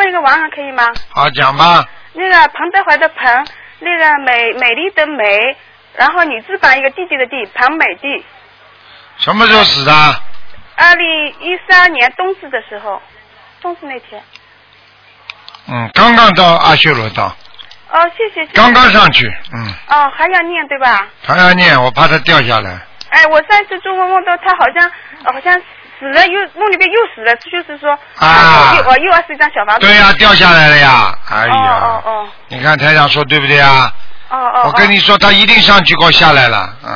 一个王可以吗？ 好，讲吧。 那个彭德怀的彭，那个美丽的美，然后女字旁一个弟弟的弟，彭美弟。 什么时候死的 ？2013年冬至的时候，冬至那天。 刚刚到阿修罗道。 哦，谢谢。 刚刚上去， 哦，还要念对吧？ 还要念，我怕他掉下来。 哎，我上次做梦到他好像死了，梦里边又死了，就是说我又要是一张小房子。 对呀，掉下来了呀！哎呀， 哦， 你看台长说对不对啊？ 哦， 我跟你说，他一定上去给我下来了。